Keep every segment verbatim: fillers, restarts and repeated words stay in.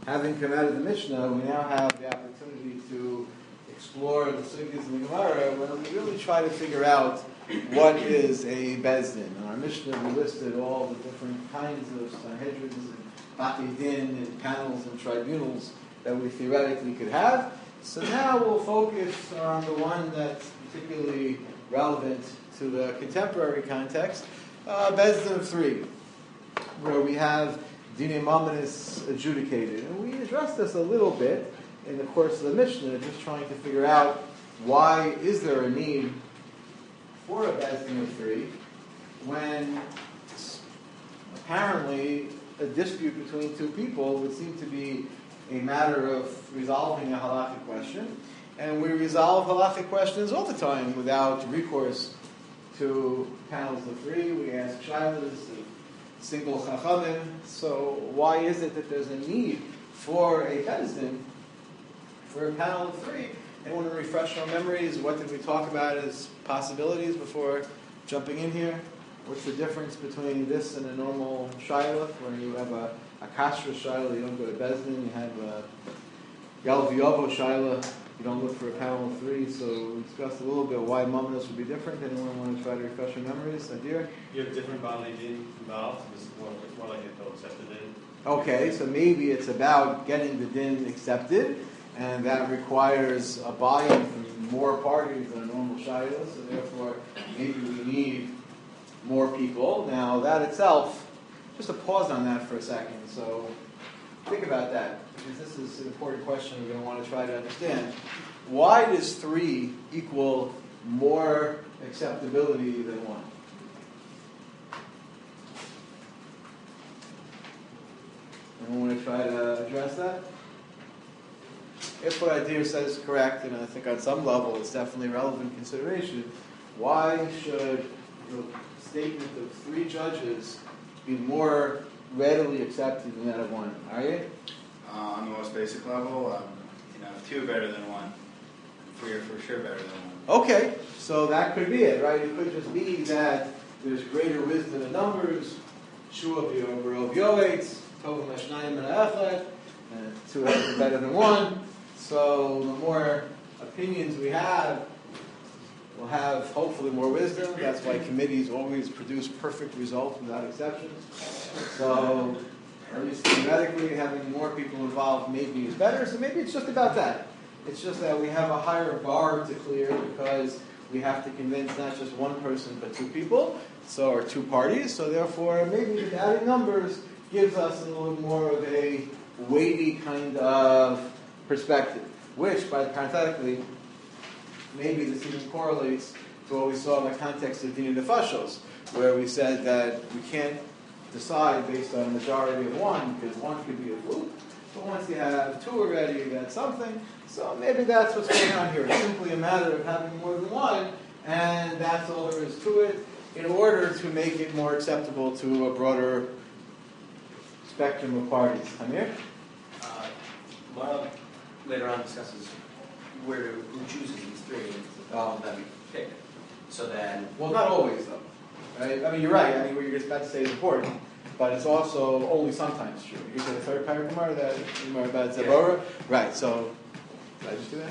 having come out of the Mishnah, we now have the opportunity to explore the sugyas in the Gemara, where we really try to figure out what is a Beis Din. In our Mishnah, we listed all the different kinds of Sanhedrins and Bati Din and panels and tribunals that we theoretically could have. So now we'll focus on the one that's particularly relevant to the contemporary context, uh, Beis Din of three, where we have Dinei Mamonos adjudicated. And we addressed this a little bit in the course of the Mishnah, just trying to figure out why is there a need for a Beis Din of three when apparently a dispute between two people would seem to be a matter of resolving a halakhic question. And we resolve halakhic questions all the time without recourse to panels of three. We ask shaylas, single chachamim. So why is it that there's a need for a Beis Din, for a panel of three? Anyone want to refresh our memories? What did we talk about as possibilities before jumping in here? What's the difference between this and a normal shayla, where you have a, a kashrus shayla, you don't go to Beis Din, you have a Yal V'Yavo shayla, you don't look for a panel of three. So we discussed a little bit why mamonos would be different. Anyone want to try to refresh your memories? Nadir? You have different bodily din involved. This is more, more like a accepted din. Okay, so maybe it's about getting the din accepted, and that requires a buy-in from more parties than a normal shayla, so therefore maybe we need more people. Now that itself, just a pause on that for a second, so think about that, because this is an important question we're going to want to try to understand. Why does three equal more acceptability than one? Anyone want to try to address that? If what Adir says is correct, and I think on some level it's definitely a relevant consideration, why should the statement of three judges be more readily accepted than that of one? Are you? Uh, on the most basic level, um, you know, two are better than one. Three are for sure better than one. Okay, so that could be it, right? It could just be that there's greater wisdom in numbers. Shua v'yorov yoetz, tov mashnayim and echad, and two are better than one. So the more opinions we have, we'll have hopefully more wisdom. That's why committees always produce perfect results without exceptions. So at least theoretically, having more people involved maybe is better. So maybe it's just about that. It's just that we have a higher bar to clear because we have to convince not just one person but two people, so or two parties. So therefore, maybe just adding numbers gives us a little more of a weighty kind of perspective, which, by parenthetically, maybe this even correlates to what we saw in the context of Dinei Nefashos, where we said that we can't decide based on a majority of one, because one could be a fluke, but once you have two already, that's something. So maybe that's what's going on here. It's simply a matter of having more than one, and that's all there is to it, in order to make it more acceptable to a broader spectrum of parties. Amir? Uh, well, later on discusses where who chooses these three, all of them pick. So then, well, not always though. Right? I mean, you're right. I mean, what you're just about to say is important, but it's also only sometimes true. You said the third paragraph that you were about Zabora, yeah. Right? So, did I just do that?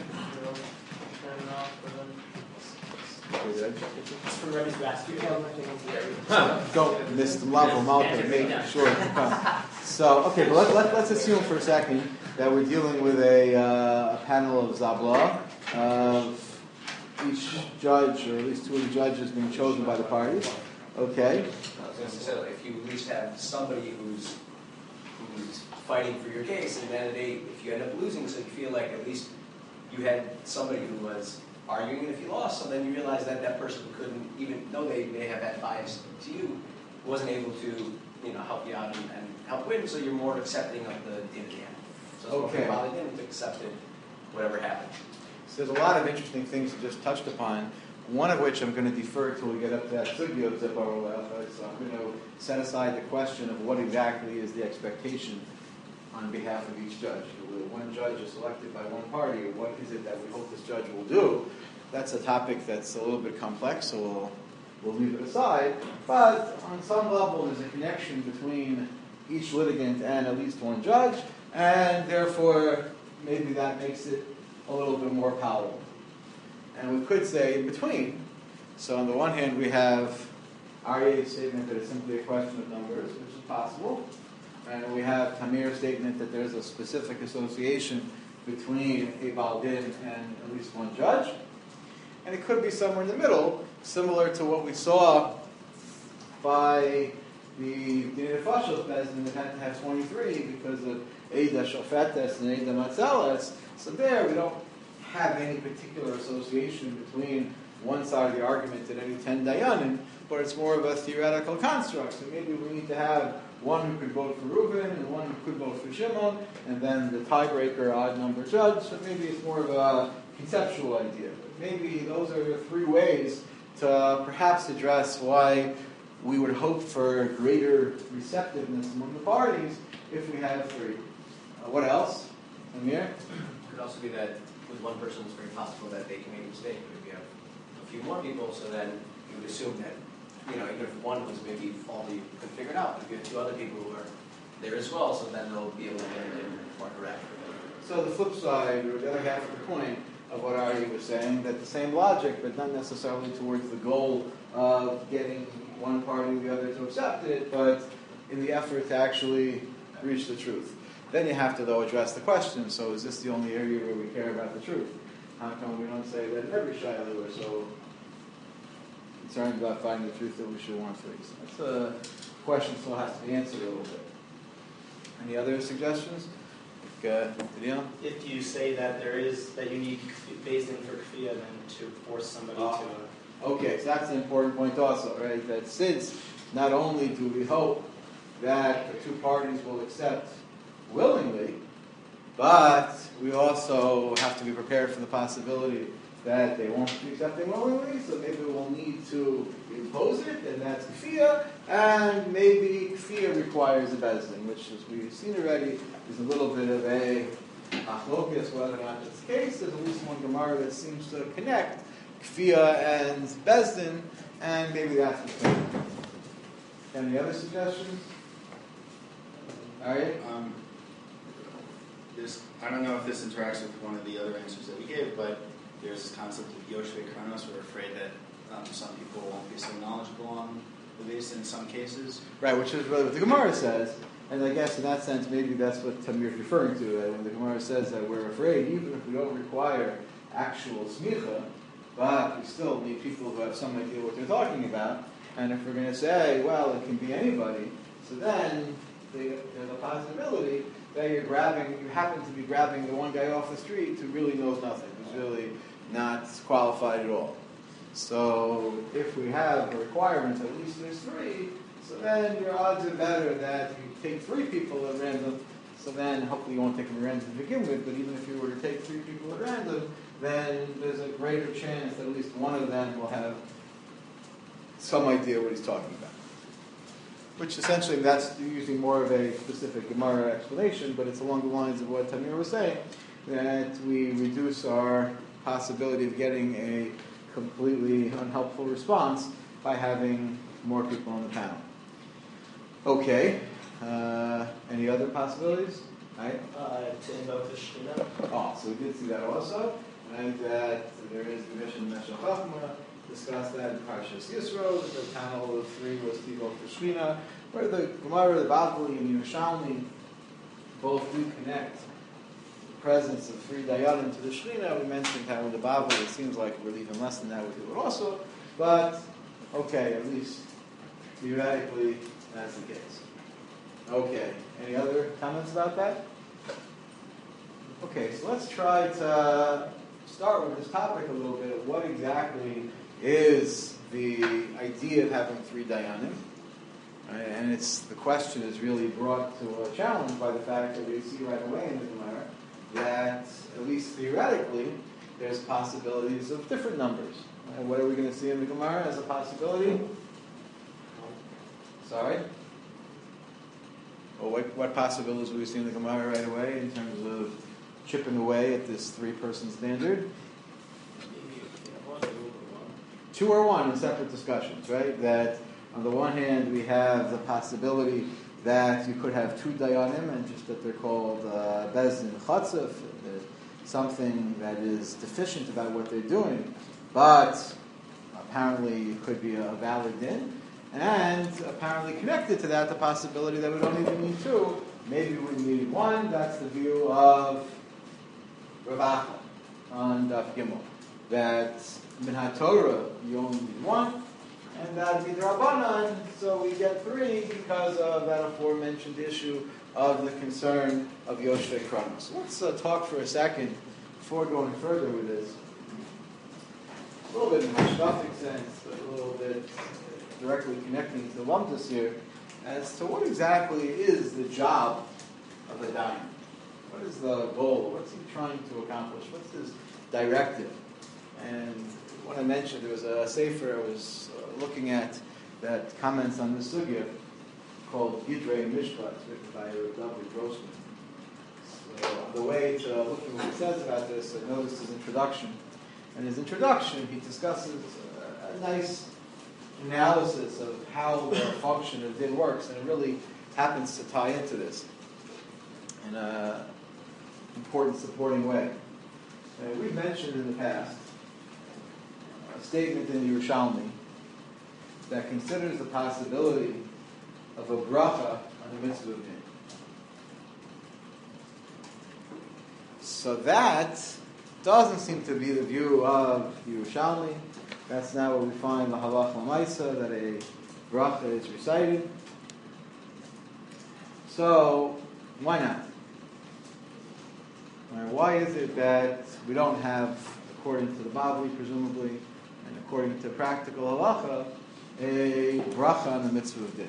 Don't miss the love Malta, make sure. So, okay, but let, let, let's assume for a second that we're dealing with a, uh, a panel of Zabla, of each judge, or at least two of the judges being chosen by the parties. Okay. I was going to say, if you at least have somebody who's who's fighting for your case, and then they, if you end up losing, so you feel like at least you had somebody who was arguing, and if you lost, so then you realize that that person couldn't, even though they may have had bias to you, wasn't able to, you know, help you out and, and help win, so you're more accepting of the din at the end. So it's okay. more about the din to accept it, whatever happens. So there's a lot of interesting things you just touched upon, one of which I'm going to defer till we get up to that sugya of Zebara. So I'm going to set aside the question of what exactly is the expectation on behalf of each judge. One judge is selected by one party, or what is it that we hope this judge will do? That's a topic that's a little bit complex, so we'll, we'll leave it aside. But on some level, there's a connection between each litigant and at least one judge. and therefore maybe that makes it a little bit more palatable. And we could say in between. So on the one hand, we have Aryeh's statement that it's simply a question of numbers, which is possible. And we have Tamir's statement that there's a specific association between a Baal Din and at least one judge. And it could be somewhere in the middle, similar to what we saw by the Dinei Nefashos Bezdin that had to have twenty-three because of Eida Shofetes and Eida Matzeles. So there we don't have any particular association between one side of the argument and any ten Dayanim, but it's more of a theoretical construct. So maybe we need to have one who could vote for Reuben and one who could vote for Shimon, and then the tiebreaker, odd number judge. So maybe it's more of a conceptual idea. But maybe those are the three ways to perhaps address why we would hope for greater receptiveness among the parties if we have three. Uh, what else? Amir? It could also be that with one person, it's very possible that they can make a mistake. But if you have a few more people, so then you would assume that, you know, even if one was maybe faulty, you could figure it out. But if you have two other people who are there as well, so then they'll be able to get it more correct. So the flip side, or the other half of the point of what Ari was saying, that the same logic, but not necessarily towards the goal of getting one party or the other to accept it, but in the effort to actually reach the truth. Then you have to, though, address the question, so is this the only area where we care about the truth? How come we don't say that in every Shiloh we're so concerned about finding the truth that we should want three? So that's a question still has to be answered a little bit. Any other suggestions? Like, uh, Daniel? If you say that there is, that you need based in for kfiyah, then to force somebody Uh, to... Okay, so that's an important point also, right? That since not only do we hope that the two parties will accept willingly, but we also have to be prepared for the possibility that they won't be accepting willingly, so maybe we'll need to impose it, and that's kfiyah, and maybe kfiyah requires a bezdin, which, as we've seen already, is a little bit of a achlokas, whether or not that's the case. There's at least one Gemara that seems to connect kfiyah and bezdin, and maybe that's the thing. Any other suggestions? All right. Um, there's, I don't know if this interacts with one of the other answers that we gave, but there's this concept of Yoshvei Kronos. We're afraid that um, some people won't be so knowledgeable on the base in some cases. Right, which is really what the Gemara says. And I guess in that sense, maybe that's what Tamir is referring to. That when the Gemara says that we're afraid, even if we don't require actual smicha, but we still need people who have some idea what they're talking about. And if we're going to say, well, it can be anybody, so then the, there's a possibility that you're grabbing, you happen to be grabbing the one guy off the street who really knows nothing, who's really not qualified at all. So if we have a requirement, at least there's three, so then your odds are better that you take three people at random, so then hopefully you won't take them at random to begin with, but even if you were to take three people at random, then there's a greater chance that at least one of them will have some idea what he's talking about. Which essentially, that's using more of a specific Gemara explanation, but it's along the lines of what Tamir was saying, that we reduce our possibility of getting a completely unhelpful response by having more people on the panel. Okay, uh, any other possibilities? Right? Uh, to invoke the Shekhinah. Oh, so we did see that also, and that there is the mission Meshech Chachma, discussed that in Parshas Yisro, that the panel of three was to go for Shekhinah, where the Gemara, the Bavli, and Yerushalmi both do connect the presence of three Dayanim to the Shekhinah. We mentioned how in the Bavli it seems like we're even less than that with it also, but okay, at least theoretically that's the case. Okay, any other comments about that? Okay, so let's try to start with this topic a little bit of what exactly is the idea of having three Dayanim. Right? And it's the question is really brought to a challenge by the fact that we see right away in the Gemara that, at least theoretically, there's possibilities of different numbers. And what are we going to see in the Gemara as a possibility? Sorry? Well, what, what possibilities do we see in the Gemara right away in terms of chipping away at this three-person standard? Two or one in separate discussions, right? That on the one hand we have the possibility that you could have two dayanim, and just that they're called uh, bezdin chatzif, something that is deficient about what they're doing, but apparently it could be a valid din, and apparently connected to that the possibility that we don't even need two, maybe we need one. That's the view of Rav Acha on Daf Gimel, that min haTorah you only need one, and that midrabanan, so we get three because of that aforementioned issue of the concern of Yoshvei Kranos. So let's uh, talk for a second before going further with this. A little bit in a hashkafic sense, but a little bit directly connecting to the lumdus here, as to what exactly is the job of a dayan. What is the goal? What's he trying to accomplish? What's his directive? And when I mentioned there was a sefer I was uh, looking at that comments on this sugya called Gidrei Mishpat, written by W. Grossman. So on the way to looking at what he says about this, I noticed his introduction. In his introduction, he discusses a, a nice analysis of how the function of din works, and it really happens to tie into this in an important supporting way. Uh, we've mentioned in the past a statement in the Yerushalmi that considers the possibility of a bracha on the mitzvah of din. So that doesn't seem to be the view of Yerushalmi. That's not what we find in the Halach L'Maisa, that a bracha is recited. So, why not? Right, why is it that we don't have, according to the Bavli, presumably, and according to practical halacha, a bracha on the mitzvah of din?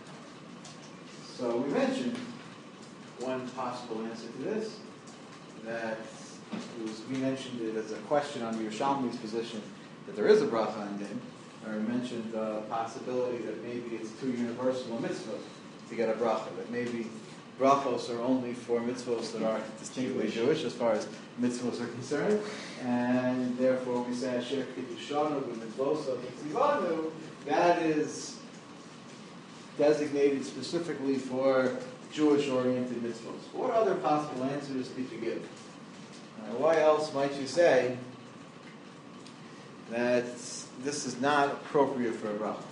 So we mentioned one possible answer to this, that it was, we mentioned it as a question on Yerushalmi's position that there is a bracha on din, or we mentioned the possibility that maybe it's too universal a mitzvah to get a bracha, that maybe brachos are only for mitzvahs that are distinctly Jewish, Jewish as far as mitzvahs are concerned, and therefore we say Asher Kiddushanu B'mitzvosav Mitzivanu, that is designated specifically for Jewish-oriented mitzvahs. What other possible answers could you give? Uh, why else might you say that this is not appropriate for a bracha?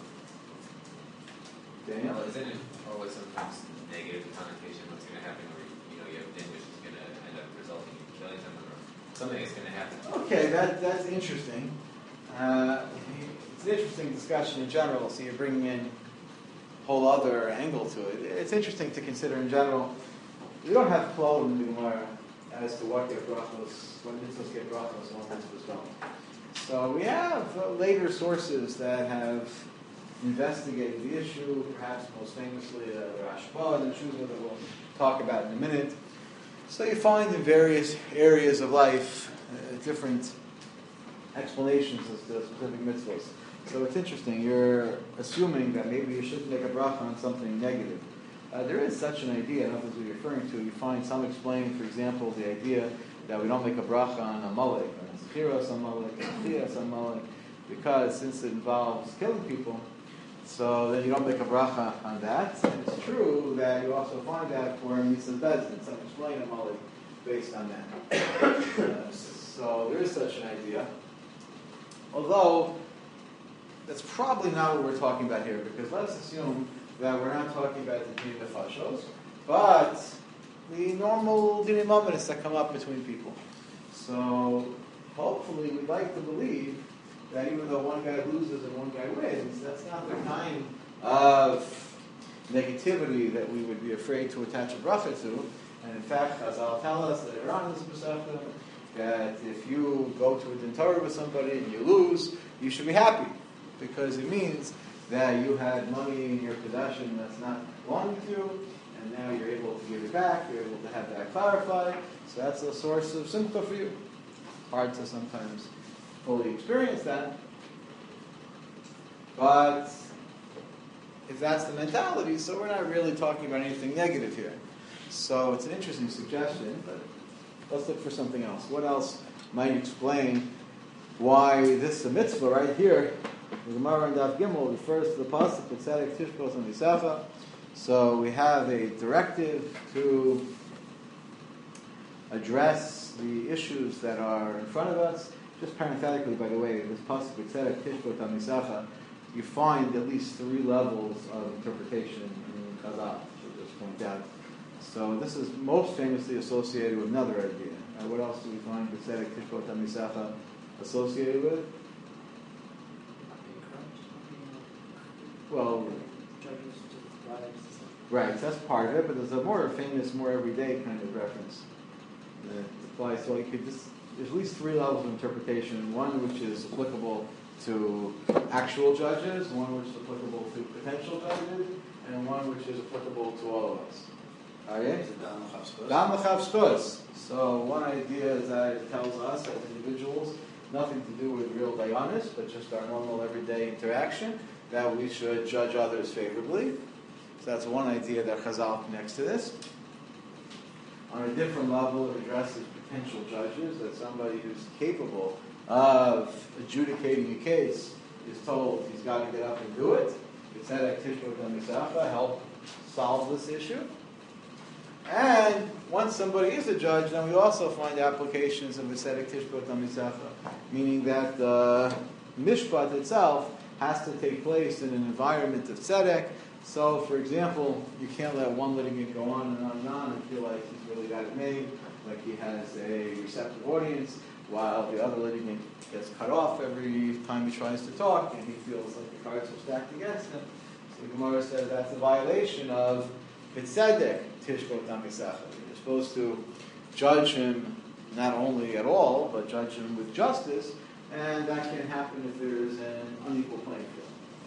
Daniel? Well, isn't it always sometimes negative connotation what's going to happen where, you know, you have din which is going to end up resulting in killing someone, or something is going to happen? Okay, that, that's interesting. Uh, it's an interesting discussion in general, so you're bringing in a whole other angle to it. It's interesting to consider in general. We don't have klal in the Gemara as to what get brachos, when mitzvahs get brachos, when mitzvahs don't. So we have uh, later sources that have investigated the issue, perhaps most famously uh, the Rashba and the Shuzah that we'll talk about in a minute. So you find in various areas of life uh, different explanations as to specific mitzvahs. So it's interesting, you're assuming that maybe you shouldn't make a bracha on something negative. Uh, there is such an idea, I don't know if you're referring to, you find some explaining, for example, the idea that we don't make a bracha on a malek, or a zechiras on malek, or a chiyas on malek, because since it involves killing people, so then you don't make a bracha on that. And it's true that you also find that for Misas Bezdin, some explain a malek based on that. uh, so there is such an idea. Although, that's probably not what we're talking about here, because let's assume that we're not talking about the Dinei Nefashos, but the normal Dinei Mamonos that come up between people. So, hopefully we'd like to believe that even though one guy loses and one guy wins, that's not the kind of negativity that we would be afraid to attach a bracha to. And in fact, Chazal tell us that Iran is Masechta, that if you go to a din Torah with somebody and you lose, you should be happy, because it means that you had money in your possession that's not belonging to you, and now you're able to give it back, you're able to have that clarified, so that's a source of simcha for you. Hard to sometimes fully experience that, but if that's the mentality, so we're not really talking about anything negative here. So it's an interesting suggestion, but let's look for something else. What else might explain why this mitzvah right here, the Gemara in Daf Gimel, refers to the pasuk Tzedek Tishkos and Misafa. So we have a directive to address the issues that are in front of us. Just parenthetically, by the way, this pasuk B'tzedek Tishbot HaMisacha, you find at least three levels of interpretation in Chazal, to just point out. So this is most famously associated with another idea. Uh, what else do we find B'tzedek Tishbot HaMisacha associated with? Well, right, that's part of it, but there's a more famous, more everyday kind of reference that applies. So you could just, there's at least three levels of interpretation. One which is applicable to actual judges, one which is applicable to potential judges, and one which is applicable to all of us. Alright? Dam l'chav zchus. So one idea is that it tells us as individuals, nothing to do with real dayanis, but just our normal everyday interaction, that we should judge others favorably. So that's one idea that Chazal connects to this. On a different level, it addresses potential judges, that somebody who's capable of adjudicating a case is told he's got to get up and do it. B'tzedek Tishbot HaMisacha, help solve this issue. And once somebody is a judge, then we also find applications of B'tzedek Tishbot HaMisacha, meaning that the mishpat itself has to take place in an environment of tzedek. So, for example, you can't let one litigant go on and on and on and feel like he's really got it made, like he has a receptive audience, while the other litigant gets cut off every time he tries to talk, and he feels like the cards are stacked against him. So the Gemara says that's a violation of B'tzedek Tishbot HaMisacha. You're supposed to judge him not only at all, but judge him with justice, and that can happen if there is an unequal playing field.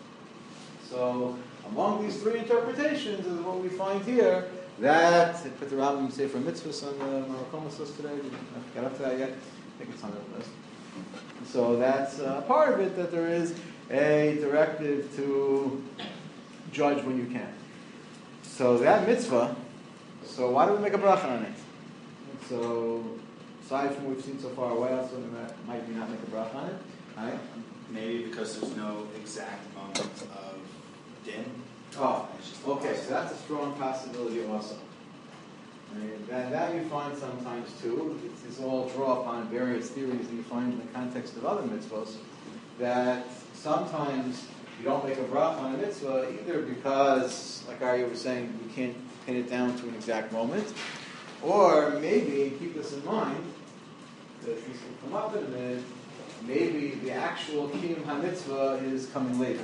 So, among these three interpretations is what we find here, that, I put the Rambam Sefer Mitzvahs on the Marakomas list today, I got up to that yet, I think it's on the list. So that's uh, part of it, that there is a directive to judge when you can. So that mitzvah, so why do we make a bracha on it? And so, aside from what we've seen so far, why else might we not make a bracha on it? Right? Maybe because there's no exact moment of din. Oh, It's just okay, so that's a strong possibility also. Right? And that you find sometimes too. It's, it's all draw upon various theories that you find in the context of other mitzvahs, that sometimes you don't make a bracha on a mitzvah either because, like Arya was saying, we can't pin it down to an exact moment, or maybe, keep this in mind, that this will come up in a minute, maybe the actual kiyum ha-mitzvah is coming later.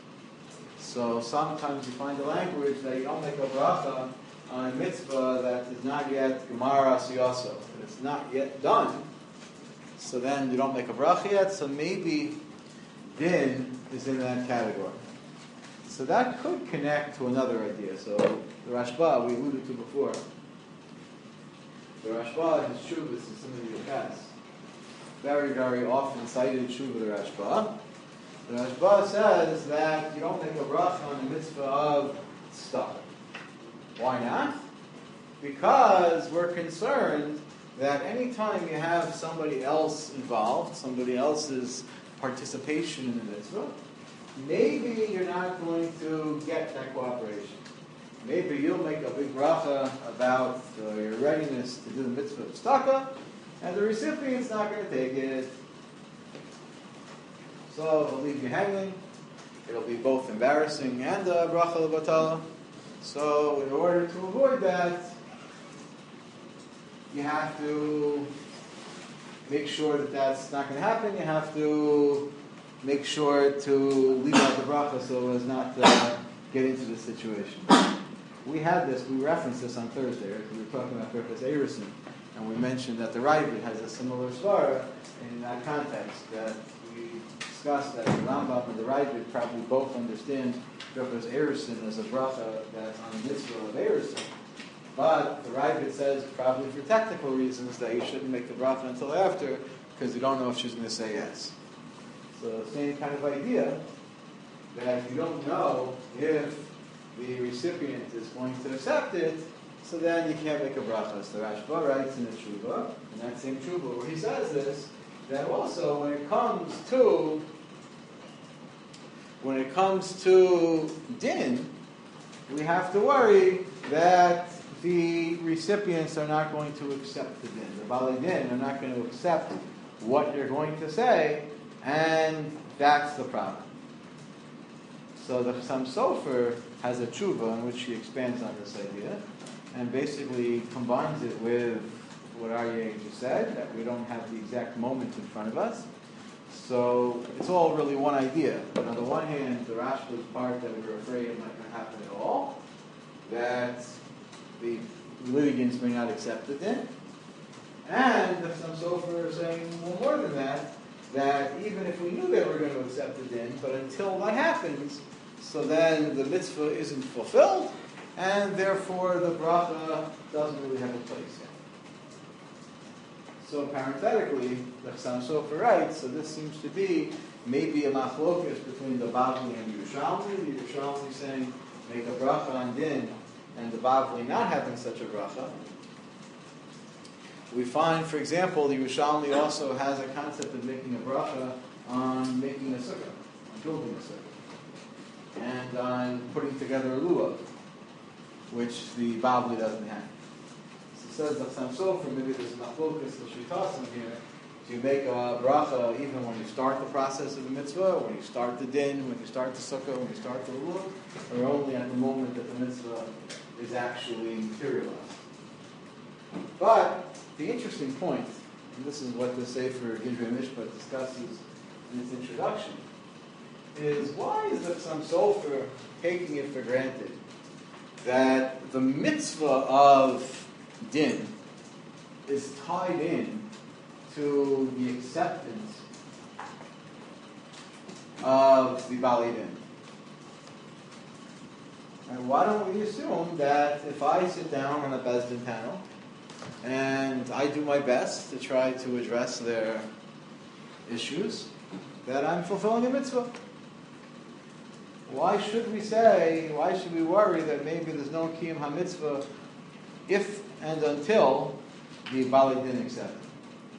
So sometimes you find a language that you don't make a bracha on a mitzvah that is not yet gemara siyaso, that it's not yet done. So then you don't make a bracha yet, so maybe din is in that category. So that could connect to another idea. So the Rashba we alluded to before. The Rashba, his shuvas is something you pass. Very, very often cited shuva the Rashba. The Rashba says that you don't make a bracha on the mitzvah of tzedakah. Why not? Because we're concerned that anytime you have somebody else involved, somebody else's participation in the mitzvah, maybe you're not going to get that cooperation. Maybe you'll make a big bracha about uh, your readiness to do the mitzvah of tzedakah, and the recipient's not going to take it. So it'll leave you hanging. It'll be both embarrassing and a bracha levatala. So in order to avoid that, you have to make sure that that's not going to happen. You have to make sure to leave out the bracha so as not to get into this situation. We had this, we referenced this on Thursday, right? We were talking about Birchas Eirison, and we mentioned that the Ravid has a similar svara in that context, that we discussed that the Rambam and the Ravid probably both understand Birchas Eirison as a bracha that's on the mitzvah of Eirison. But the Ravid says, probably for technical reasons, that you shouldn't make the bracha until after, because you don't know if she's going to say yes. So same kind of idea, that you don't know if the recipient is going to accept it, so then you can't make a bracha. So the Rashba writes in the Tshuva, in that same Tshuva where he says this, that also when it comes to when it comes to din, we have to worry that the recipients are not going to accept the din. The Baalei Din are not going to accept what you're going to say, and that's the problem. So the Chassam Sofer has a tshuva in which he expands on this idea, and basically combines it with what Aryeh just said, that we don't have the exact moment in front of us. So it's all really one idea. But on the one hand, the Rashba's part that we were afraid it might not happen at all, that the litigants may not accept the din. And the Chassam Sofer is saying, well, more than that, that even if we knew they were going to accept the din, but until that happens, so then the mitzvah isn't fulfilled, and therefore the bracha doesn't really have a place yet. So parenthetically, the Chassam Sofer writes, so this seems to be maybe a machlokas between the Bavli and the Yerushalmi. The Yerushalmi saying, make a bracha on din, and the Bavli not having such a bracha. We find, for example, the Yerushalmi also has a concept of making a bracha on making a sukkah, on building a sukkah, and on putting together a lulav, which the Bavli doesn't have. Says the Chassam Sofer, maybe there's an machlokas l'shitasim here, to make a bracha even when you start the process of the mitzvah, when you start the din, when you start the sukkah, when you start the lulav, or only at the moment that the mitzvah is actually materialized. But the interesting point, and this is what the Sefer Gidrei Mishpat discusses in its introduction, is why is the Chassam Sofer taking it for granted that the mitzvah of din is tied in to the acceptance of the Baalei Din? And why don't we assume that if I sit down on a Beis Din panel and I do my best to try to address their issues, that I'm fulfilling a mitzvah? Why should we say, why should we worry that maybe there's no Kiyum HaMitzvah if and until the Baalei Din accept it?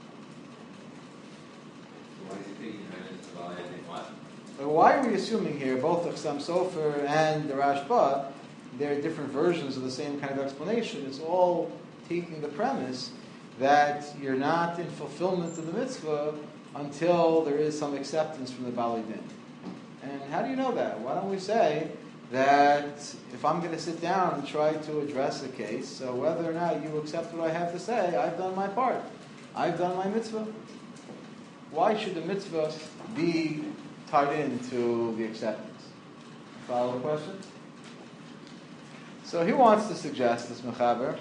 Why is he thinking that it's the Baalei Din what? So why are we assuming here, both the Chassam Sofer and the Rashba, they're different versions of the same kind of explanation? It's all taking the premise that you're not in fulfillment of the mitzvah until there is some acceptance from the Baalei Din. And how do you know that? Why don't we say that if I'm going to sit down and try to address a case, so whether or not you accept what I have to say, I've done my part. I've done my mitzvah. Why should the mitzvah be tied into the acceptance? Follow the question? So he wants to suggest, this Mechaber,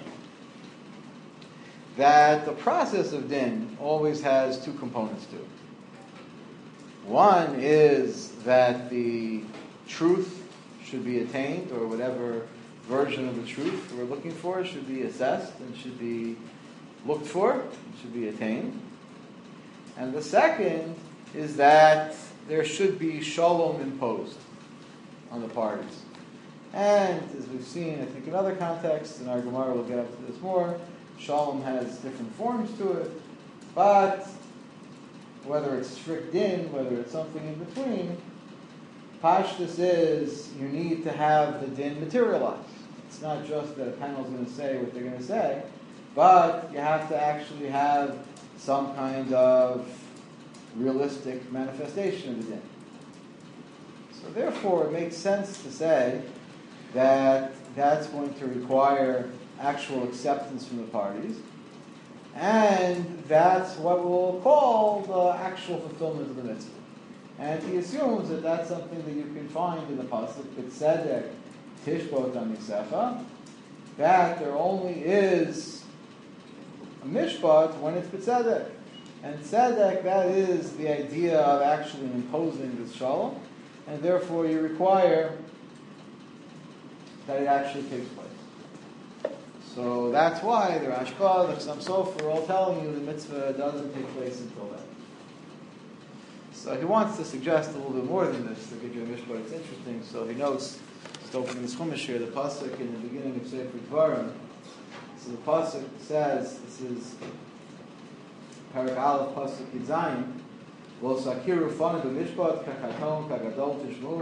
that the process of din always has two components to it. One is that the truth should be attained, or whatever version of the truth we're looking for should be assessed and should be looked for, and should be attained. And the second is that there should be shalom imposed on the parties. And as we've seen, I think in other contexts, in our Gemara we'll get up to this more, shalom has different forms to it, but whether it's strict din, whether it's something in between, pashtus is you need to have the din materialized. It's not just that a panel is going to say what they're going to say, but you have to actually have some kind of realistic manifestation of the din. So therefore, it makes sense to say that that's going to require actual acceptance from the parties, and that's what we'll call the actual fulfillment of the mitzvah. And he assumes that that's something that you can find in the pasuk, B'tzedek tishbot amisecha, that there only is a mishpat when it's b'tzedek. And tzedek, that is the idea of actually imposing this shalom, and therefore you require that it actually takes place. So that's why the Rashba, the Chassam Sofer are all telling you the mitzvah doesn't take place until then. So he wants to suggest a little bit more than this to give you a mishpat. It's interesting. So he notes, just opening this chumash here, the pasuk in the beginning of Sefer Dvarim. So the pasuk says, this is Parak Aleph pasuk Yitzayin, Lo sakiru fanu b'mishpat kakaton kagadol tishmun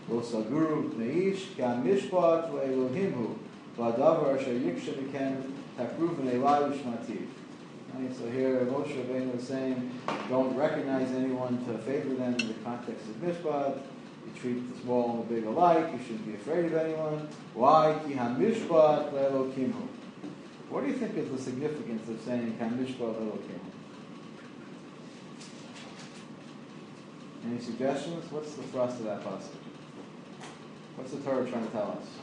Lo saguru neish ki hamishpat ve'elohimhu v'adavar asher yiksha mikem takruv v'nei u'shmativ. Right, so here Moshe Rabbeinu is saying, don't recognize anyone to favor them in the context of mishpat. You treat the small and the big alike. You shouldn't be afraid of anyone. Why? Ki hamishpat le'elokimhu. What do you think is the significance of saying ki hamishpat le'elokimhu? Any suggestions? What's the thrust of that passage? What's the Torah trying to tell us?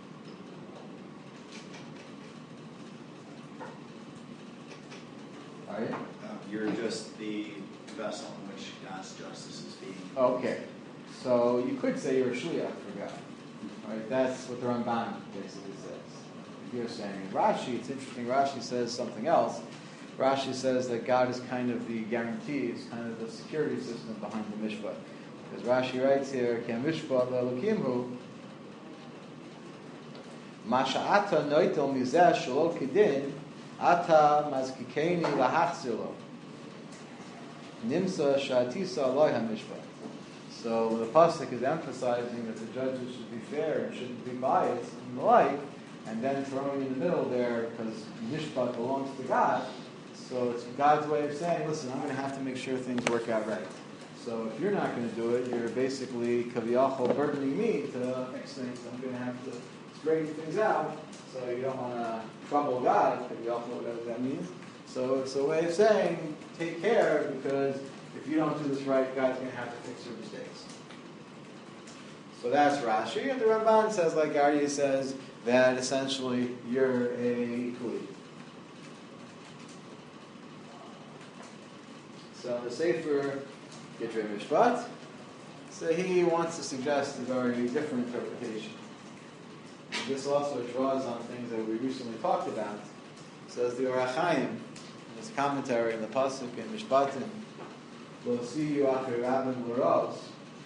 Are you? Um, you're just the vessel in which God's justice is being. Okay. So you could say you're a shliach for God. Right? That's what the Ramban basically says. If you're saying Rashi, it's interesting, Rashi says something else. Rashi says that God is kind of the guarantee, is kind of the security system behind the mishpat. Because Rashi writes here, Ki mishpat le'elokimhu, ma sha'ata noitel mizeh shelo kidin, ata mazkikeini lahachzilo. Nimsa sha'atisa aloi hamishpat. So the pasuk is emphasizing that the judges should be fair and shouldn't be biased and the like, and then throwing in the middle there because mishpat belongs to God. So it's God's way of saying, listen, I'm going to have to make sure things work out right. So if you're not going to do it, you're basically kaviyachol burdening me to fix things. I'm going to have to straighten things out. So you don't want to trouble God, kaviyachol, whatever that means. So it's a way of saying, take care, because if you don't do this right, God's going to have to fix your mistakes. So that's Rashi. And the Ramban says, like Aryeh says, that essentially you're a kli. So the Sefer Gedrei Mishpat, so he wants to suggest a very different interpretation. This also draws on things that we recently talked about. It says the Orach Chaim, in his commentary in the pasuk in Mishpatim, Lo siyu acher rabim l'ros.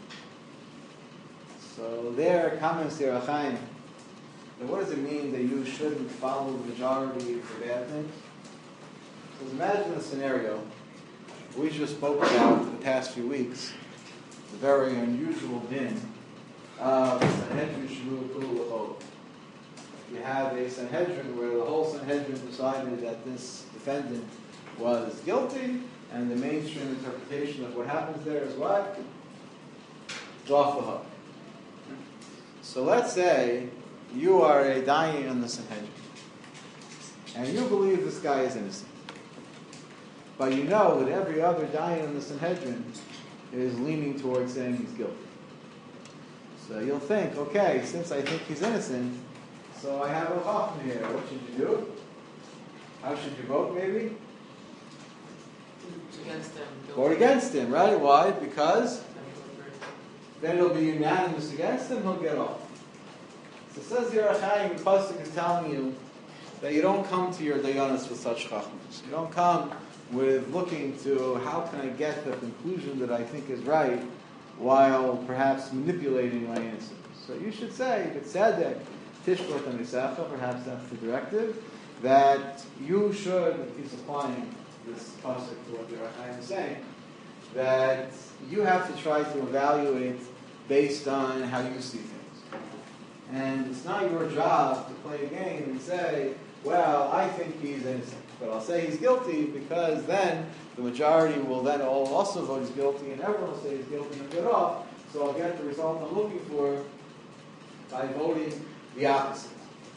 So there comments the Orach Chaim. What does it mean that you shouldn't follow the majority for bad things? So imagine a scenario. We just spoke about for the past few weeks the very unusual din of Sanhedrin Shemu Kulu L'chol. You have a Sanhedrin where the whole Sanhedrin decided that this defendant was guilty, and the mainstream interpretation of what happens there is what? It's off the hook. So let's say you are a dayan in the Sanhedrin, and you believe this guy is innocent. But you know that every other dayan in the Sanhedrin is leaning towards saying he's guilty. So you'll think, okay, since I think he's innocent, so I have a chachma here. What should you do? How should you vote, maybe? Against him. Vote against him, right? Why? Because then it'll be unanimous against him, he'll get off. So it says the Orach Chaim, the pasuk is telling you that you don't come to your dayanos with such chachmas. You don't come with looking to how can I get the conclusion that I think is right while perhaps manipulating my innocence. So you should say, b'tzedek, tishbot hamisacha, perhaps that's the directive, that you should, he's applying this concept to what the Orach Chaim is saying, that you have to try to evaluate based on how you see things. And it's not your job to play a game and say, well, I think he's innocent, but I'll say he's guilty because then the majority will then all also vote he's guilty and everyone will say he's guilty and get off, so I'll get the result I'm looking for by voting the opposite.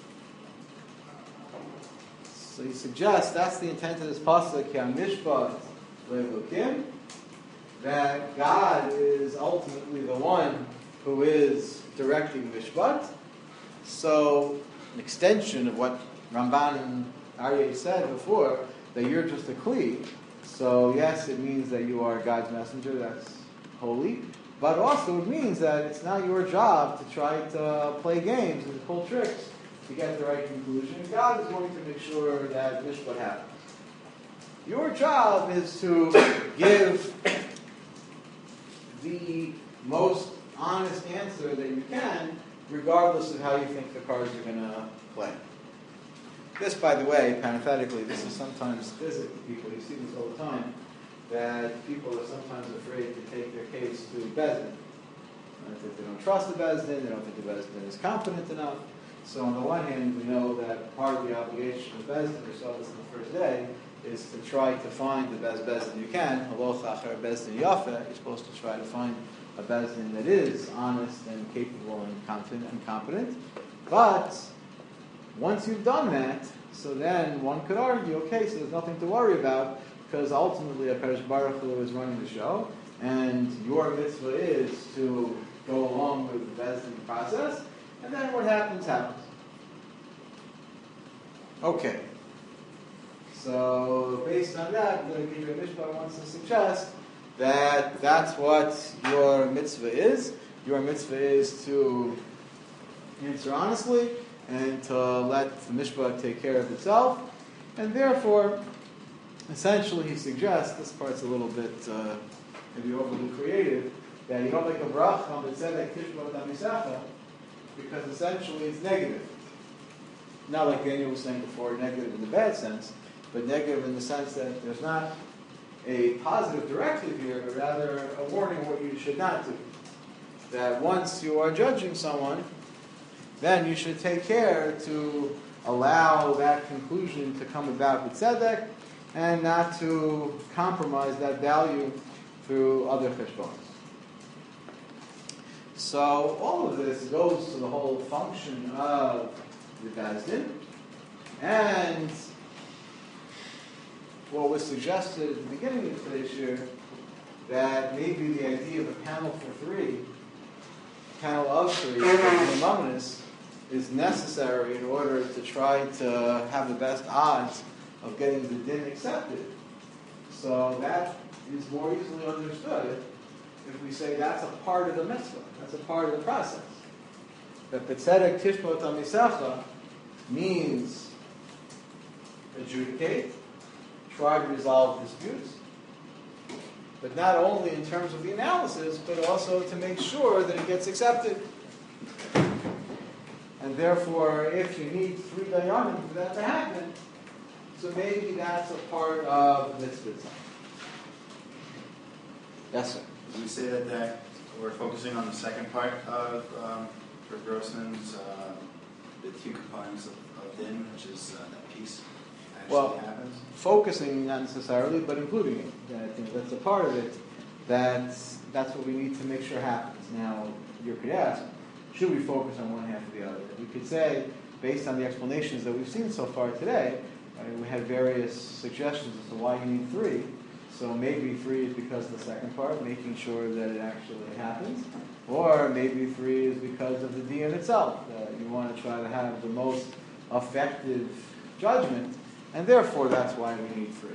So he suggests that's the intent of this pasuk, Ki hamishpat le'elokim, that God is ultimately the one who is directing mishpat. So an extension of what Ramban and Aryeh said before, that you're just a kli. So yes, it means that you are God's messenger, that's holy, but also it means that it's not your job to try to play games and to pull tricks to get the right conclusion. God is going to make sure that mishpat happens. Your job is to give the most honest answer that you can, regardless of how you think the cards are going to play. This, by the way, parenthetically, this is sometimes physical with people. You see this all the time, that people are sometimes afraid to take their case to Bezdin. Right? That they don't trust the Beis Din, they don't think the Beis Din is competent enough. So on the one hand, we know that part of the obligation of Beis Din, we saw this on the first day, is to try to find the best Beis Din you can. Haloch acher Beis Din Yafeh, you're supposed to try to find a Beis Din that is honest and capable and confident and competent. But once you've done that, so then one could argue, okay, so there's nothing to worry about, because ultimately HaKadosh Baruch Hu is running the show, and your mitzvah is to go along with the Beis Din process, and then what happens, happens. Okay. So based on that, the Gidrei Mishpat wants to suggest that that's what your mitzvah is. Your mitzvah is to answer honestly and to let the Mishpat take care of itself. And therefore, essentially he suggests, this part's a little bit uh, maybe overly creative, that you don't make a bracha on B'tzedek Tishbot HaMisacha, because essentially it's negative. Not like Daniel was saying before, negative in the bad sense, but negative in the sense that there's not a positive directive here, but rather a warning what you should not do. That once you are judging someone, then you should take care to allow that conclusion to come about with tzedek, and not to compromise that value through other cheshbonos. So all of this goes to the whole function of the Beis Din, and what was suggested at the beginning of today's year, that maybe the idea of a panel for three, panel of three, Mamonis, is necessary in order to try to have the best odds of getting the din accepted. So that is more easily understood if we say that's a part of the mitzvah, that's a part of the process. That B'tzedek Tishbot HaMisacha means adjudicate, try to resolve disputes, but not only in terms of the analysis, but also to make sure that it gets accepted. And therefore, if you need three dayanim for that to happen, so maybe that's a part of the mitzvah. Yes, sir. Did we say that, that we're focusing on the second part of um, for Grossman's, uh, the two components of, of din, which is uh, that piece actually well, happens? Focusing not necessarily, but including it. That, you know, that's a part of it. That's, that's what we need to make sure happens. Now, you could ask, should we focus on one half or the other? We could say, based on the explanations that we've seen so far today, right, we had various suggestions as to why you need three. So maybe three is because of the second part, making sure that it actually happens. Or maybe three is because of the din itself, that you want to try to have the most effective judgment, and therefore that's why we need three.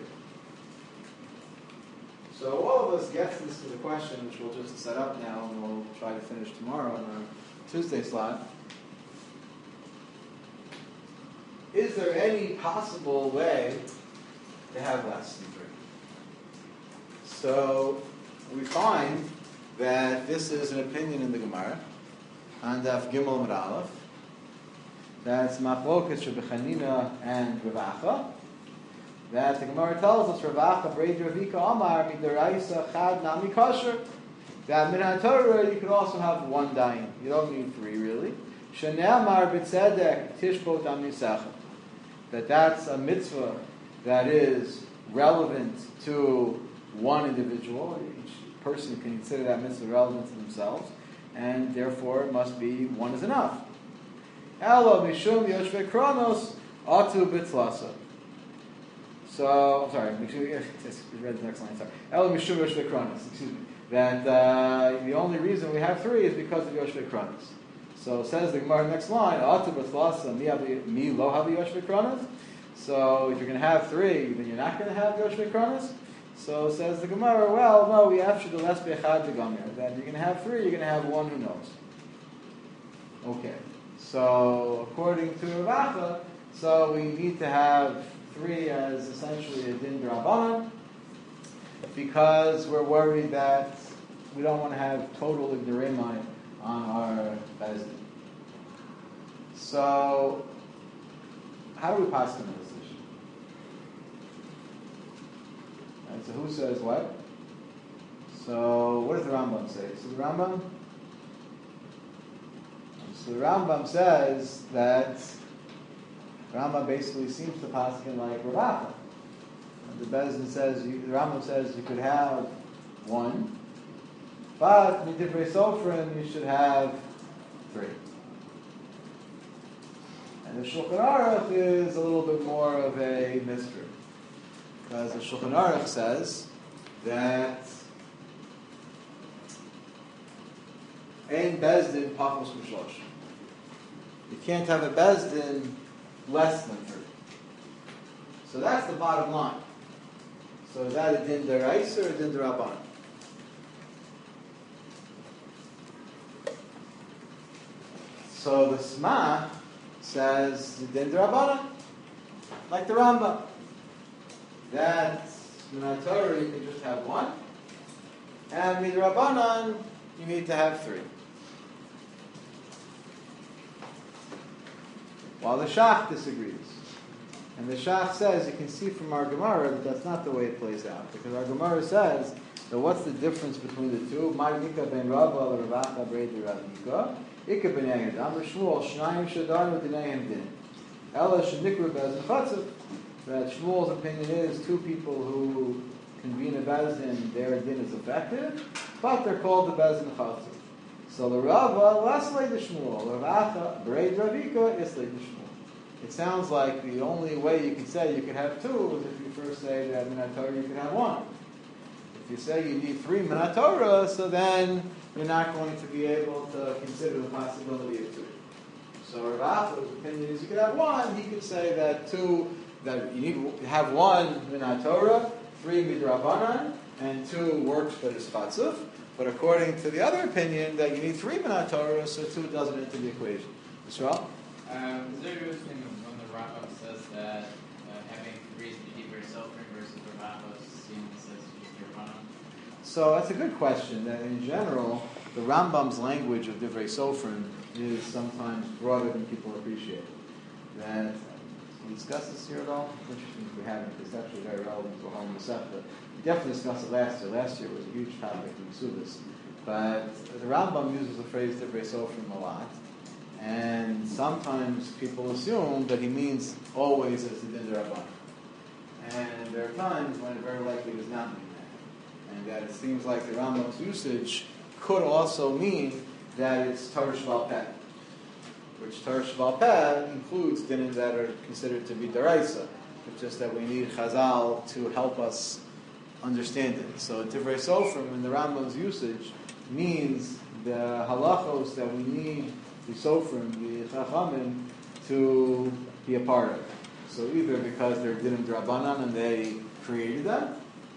So all of us gets this to the question, which we'll just set up now, and we'll try to finish tomorrow in our Tuesday slot. Is there any possible way to have less than three? So we find that this is an opinion in the Gemara on Daf Gimel Amud Aleph. That's Machlokas Rabbi Chanina and Rav Acha. That the Gemara tells us Rav Acha Breid Ravika Amar Midaraisa Chad Nami Kosher. That Min HaTorah you could also have one dayan. You don't need three really. Shene'amar B'tzedek Tishbot HaMisacha. That that's a mitzvah that is relevant to one individual. Each person can consider that mitzvah relevant to themselves, and therefore it must be one is enough. Elo mishum yoshvei kronos atu b'tlasa. So, I'm sorry, make sure you read the next line, sorry. Elo mishum yoshvei kronos, excuse me. That uh, the only reason we have three is because of yoshvei kronos. So says the Gemara next line, atu b'tlasa mi lo havi yoshvei kronos. So if you're going to have three, then you're not going to have yoshvei kronos. So says the Gemara, well, no, we have to do less bechad legamir. That you're going to have three, you're going to have one who knows. Okay. So according to Rav Acha, so we need to have three as essentially a din d'Rabbanan, because we're worried that we don't want to have total ignoremai on our Beis Din. So how do we pass on this issue? Right, so who says what? So what does the Rambam say? So the Rambam So the Rambam says that the Rambam basically seems to paskin like Rav Acha. The Bezdin says, you, the Rambam says you could have one, but Midivrei Sofrim you should have three. And the Shulchan Aruch is a little bit more of a mystery, because the Shulchan Aruch says that Ein Bezdin Pachos Mishlosh. You can't have a Bezdin less than three. So that's the bottom line. So is that a din deraisa or a din derabbanan? So the Sma says the din derabbanan, like the Rambam, that in Torah you can just have one, and midrabbanan you need to have three. While the Shach disagrees. And the Shach says, you can see from our Gemara that that's not the way it plays out. Because our Gemara says that what's the difference between the two? Mar Nika ben Rabba, Rav Acha, Brei Rav Nika. Ika ben Yagid. Amr Shmuel, Shnayim Shadar, Dinayim Din. Ela Shadikru Bezin Chatzav. That Shmuel's opinion is two people who convene a Bezin, their din is effective, but they're called the Bezin Chatzav. So the Rava, less like the Shmuel. Rav Acha, Brei Rav Nika, is like the Shmuel. It sounds like the only way you can say you can have two is if you first say that Minat Torah you can have one. If you say you need three Minat Torah, so then you're not going to be able to consider the possibility of two. So Rav Acha's opinion is you could have one. He could say that two, that you need to have one Minat Torah, three Midrabanan, and two works for the Spatzuf. But according to the other opinion, that you need three Minat Torah, so two doesn't enter the equation. Yisrael? Um, is there a difference between when the Rambam says that uh, having three is Divrei Sofrim versus the Rambam seems says just Rabbanan? So that's a good question. That in general, the Rambam's language of Divrei Sofrim is sometimes broader than people appreciate. That we discussed this here at all? Interesting if we haven't, because it's actually very relevant to Home Masechta. We definitely discussed it last year. Last year was a huge topic in Suvas. But the Rambam uses the phrase Divrei Sofrim a lot. And sometimes people assume that he means always as the din derabbanan. And there are times when it very likely does not mean that. And that it seems like the Rambam's usage could also mean that it's Torah Sheba'al Peh, which Torah Sheba'al Peh includes dinim that are considered to be deraisa. It's just that we need Chazal to help us understand it. So Divrei Sofrim in the Rambam's usage means the halachos that we need the Sofrim, the Chachamim, to be a part of. So either because they're dinim drabanan and they created them,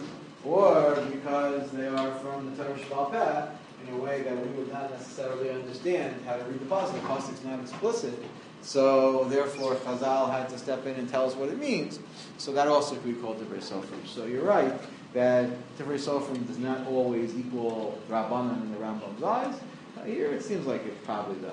or because they are from the Torah Sheba'al Peh in a way that we would not necessarily understand how to read the pasuk. The pasuk's not explicit, so therefore Chazal had to step in and tell us what it means. So that also could be called Divrei Sofrim. So you're right that Divrei Sofrim does not always equal Rabbanan in the Rambam's eyes. Uh, here it seems like it probably does.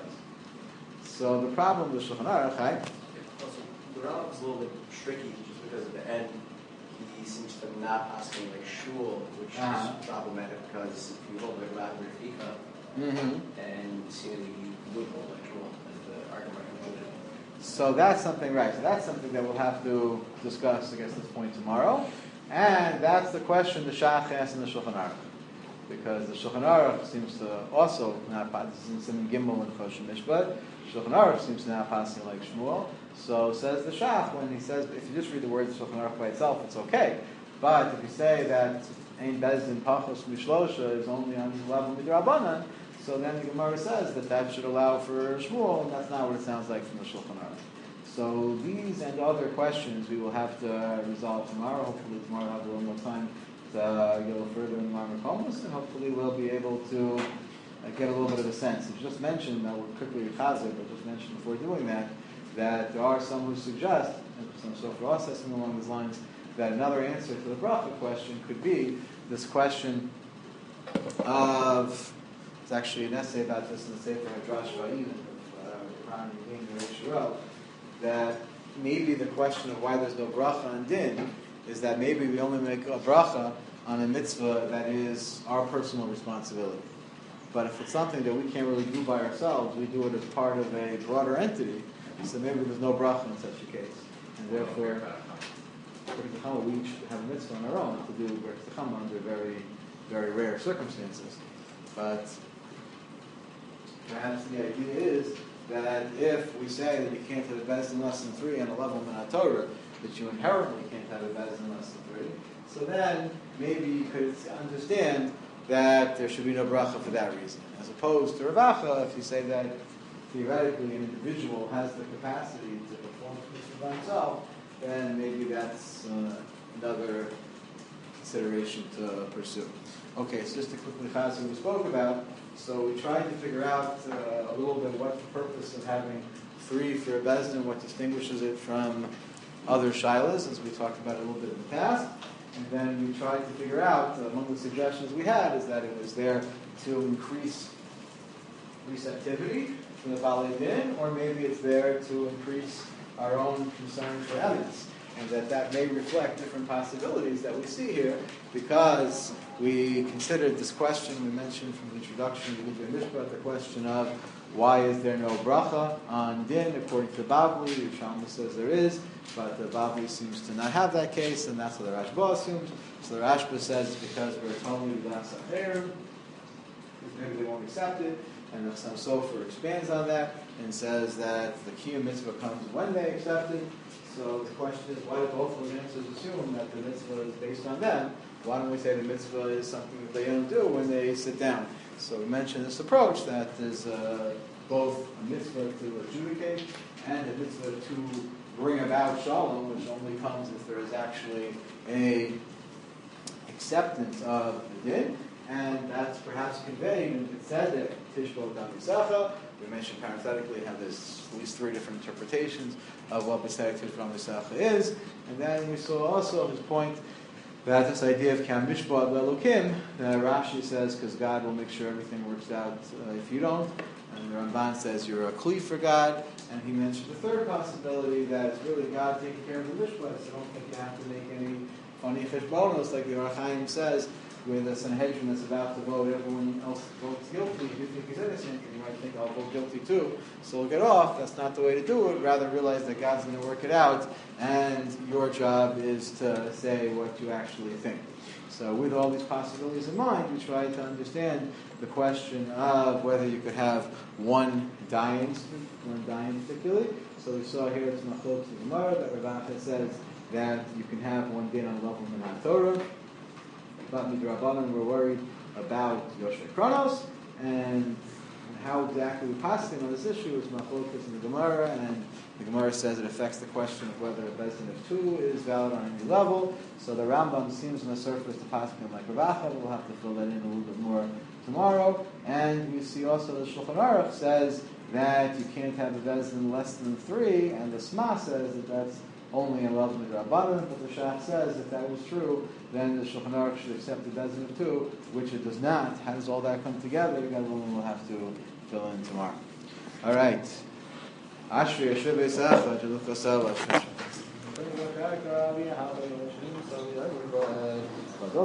So the problem with Shulchan Aruch, right? Also, the Rambam's a little bit tricky just because at the end he seems to not asking like shul, which Uh-huh. is problematic because if you hold like Rav Rafika, Mm-hmm. and seemingly you would hold like shul as the argument concluded. So that's something, right? So that's something that we'll have to discuss, I guess, this point tomorrow. And that's the question the Shach asked in the Shulchan Aruch. Because the Shulchan Aruch seems to also not pass, this is in Gimel and Choshen Mishpat. Shulchan Aruch seems to not pass like Shmuel. So says the Shach, when he says, if you just read the words Shulchan Aruch by itself, it's okay. But if you say that Ein Bezdin Pachos Mishlosha is only on the level of Midrabanan, so then the Gemara says that that should allow for Shmuel, and that's not what it sounds like from the Shulchan Aruch. So these and other questions we will have to resolve tomorrow. Hopefully tomorrow we'll have a little more time to uh, get a little further in Marmar Komus, and hopefully we'll be able to uh, get a little bit of a sense. You just mentioned, that we're quickly rechazer, but just mentioned before doing that, that there are some who suggest, and some Sofer assessing along these lines, that another answer to the bracha question could be this question of, it's actually an essay about this in the Sefer Hadrash Va'in of Ron Yeshua, that maybe the question of why there's no bracha on din is that maybe we only make a bracha on a mitzvah that is our personal responsibility. But if it's something that we can't really do by ourselves, we do it as part of a broader entity, so maybe there's no bracha in such a case. And therefore, Birkat Chama, we each have a mitzvah on our own to do Birkat Chama under very, very rare circumstances. But perhaps the idea is that if we say that you can't have a Bezdin less than three and a level in Torah, that you inherently can't have a Bezdin less than three, so then maybe you could understand that there should be no bracha for that reason. As opposed to Ravacha, if you say that theoretically an individual has the capacity to perform mitzvah by himself, then maybe that's uh, another consideration to pursue. Okay, so just to quickly chaz what we spoke about. So we tried to figure out uh, a little bit what the purpose of having three for a bezdin, what distinguishes it from other shilas, as we talked about a little bit in the past. And then we tried to figure out, uh, among the suggestions we had, is that it was there to increase receptivity from the Balei Din, or maybe it's there to increase our own concern for evidence, and that that may reflect different possibilities that we see here, because we considered this question we mentioned from the introduction to the Mishpat, the question of why is there no bracha on din according to the Bavli. The Yerushalmi says there is, but the Bavli seems to not have that case, and that's what the Rashba assumes. So the Rashba says because we're totally last aherim, maybe they won't accept it. And the Chassam Sofer expands on that and says that the Kiyum mitzvah comes when they accept it. So the question is, why do both of those answers assume that the mitzvah is based on them? Why don't we say the mitzvah is something that they don't do when they sit down? So we mentioned this approach that there's uh, both a mitzvah to adjudicate and a mitzvah to bring about shalom, which only comes if there is actually a acceptance of the din. And that's perhaps conveyed in Tzedek, Tishbo, Damisacha. We mentioned parenthetically how there's at least three different interpretations of what Tzedek, Tishbo, Damisacha is. And then we saw also his point that this idea of Kam Mishpat Lelokim, that Rashi says, because God will make sure everything works out uh, if you don't. And the Ramban says you're a kli for God. And he mentioned the third possibility, that it's really God taking care of the Mishpat. So I don't think you have to make any funny cheshbonos, like the Or Chaim says, with a Sanhedrin that's about to vote, everyone else votes guilty. You think he's innocent, and you might think, I'll vote guilty too, so we'll get off. That's not the way to do it. Rather realize that God's going to work it out, and your job is to say what you actually think. So with all these possibilities in mind, we try to understand the question of whether you could have one dayan, one dayan particularly. So we saw here it's Machlok to Gemara that Ravacha says that you can have one din on level Minat Torah. But Midrabanan were worried about Yoshvei Kronos, and how exactly we pass him on this issue is Machlokas in the Gemara, and the Gemara says it affects the question of whether a Bezdin of two is valid on any level. So the Rambam seems on the surface to pass him like Ravacha, but we'll have to fill that in a little bit more tomorrow. And we see also the Shulchan Aruch says that you can't have a Bezdin less than three, and the Sma says that that's only in love with Rabbanan, but the Shach says if that was true, then the Shulchan Aruch should accept the Bezdin of two, which it does not. How does all that come together? Again, we'll have to fill in tomorrow. All right. Ashri Yeshua Beisacha, Jeluch Asala,